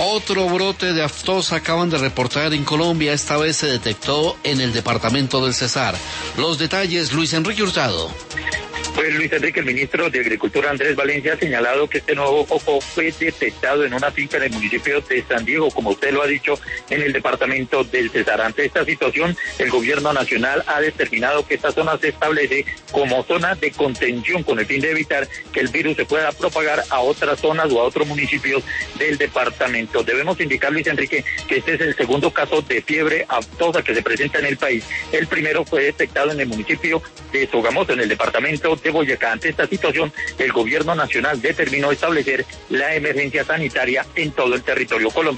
Otro brote de aftosa acaban de reportar en Colombia, esta vez se detectó en el departamento del Cesar. Los detalles, Luis Enrique Hurtado. Pues Luis Enrique, el ministro de Agricultura Andrés Valencia ha señalado que este nuevo foco fue detectado en una finca en el municipio de San Diego, como usted lo ha dicho, en el departamento del Cesar. Ante esta situación, el gobierno nacional ha determinado que esta zona se establece como zona de contención con el fin de evitar que el virus se pueda propagar a otras zonas o a otros municipios del departamento. Debemos indicar, Luis Enrique, que este es el segundo caso de fiebre aftosa que se presenta en el país. El primero fue detectado en el municipio de Sogamoso, en el departamento de Boyacá. Ante esta situación, el gobierno nacional determinó establecer la emergencia sanitaria en todo el territorio colombiano.